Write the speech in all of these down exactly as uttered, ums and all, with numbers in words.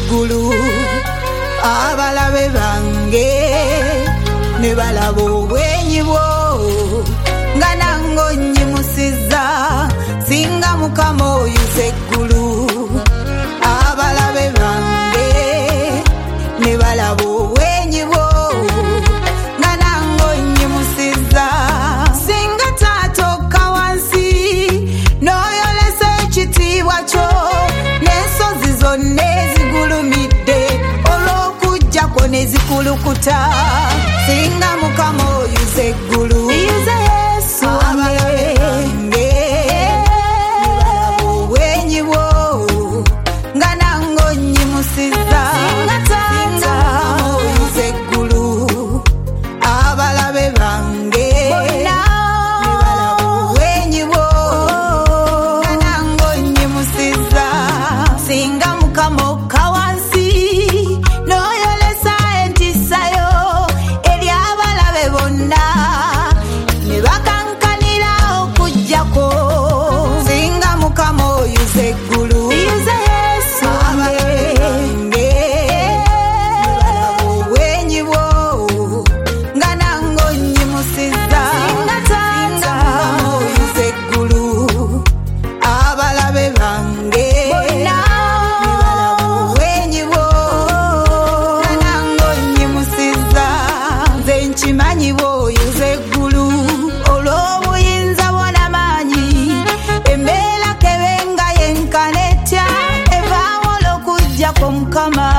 eggulu abalabe bange ne balaba obwenyi bwo nga nango nnyimusiza singa Mukama oyuza eggulu abalabe bange ne balaba obwenyi bwo nga nango nnyimusiza singa taatoka wansi n'oyolesa ekitiibwa kyo n'ensozi zonna ezigulumidde olw'okujjako ne zikulukuta singa Mukama oyuza eggulu yuza Yesu abalabe bange ne balaba obwenyi bwo nga nango nnyimusiza singa taata oyuza eggulu abalabe bange ne balaba obwenyi bwo nga nango nnyimusiza singa Mukama okka wansi n'oyolesa entisa yo eri abalabe bonna ne bakankanira okujjako singa Mukama oyuza eggulu yuza Yesu abalabe bange ne balaba obwenyi bwo nga nango nnyimusiza singa taata oyuza eggulu abalabe bange ne balaba obwenyi bwo nga nango nnyimusiza nze nkimanyi bw'oyuza eggulu olw'obuyinza bwo n'amaanyi embeera kebenga yenkana etya evaawo olw'okujjako Mukama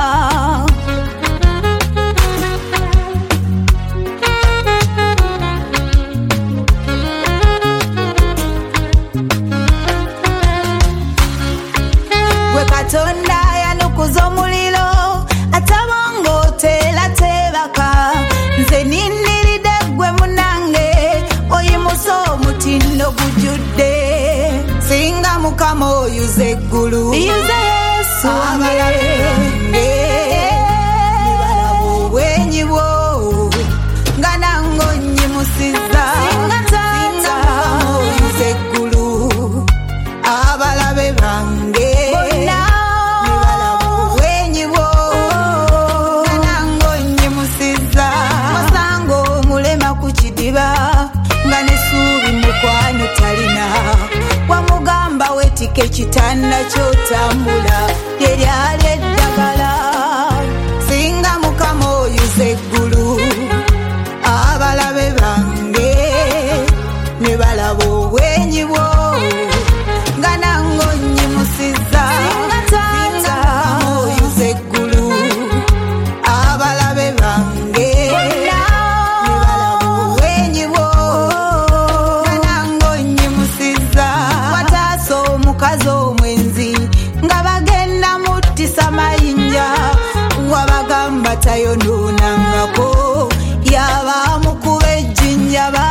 gwe Katonda yanukuza omuliro atabonga oteera teebaka nze ninniridde gwe munange oyimusa omutindo gujjudde singa Mukama oyuza eggulu yuza Yesu abalabe bange ne balaba obwenyi bwo nga nango nnyimusiza singa taata oyuza eggulu abalabe bange ne balaba obwenyi bwo nga nango nnyimusiza wasanga omulema ku kidiba nga n'essuubi mukwano talina wamugamba weetika ekitanda ky'otambula lyeryali eddagala singa Mukama oyuza eggulu abalabe bange ne balaba obwenyi bwo nga nango nnyimusiza singa taata oyuza eggulu abalabe bange ne balaba obwenyi bwo nga nango nnyimusiza wataasa omukazi omwenzi nga bagenda muttisa mayinja wabagamba tayonoonangako yaba amukuba ejjinja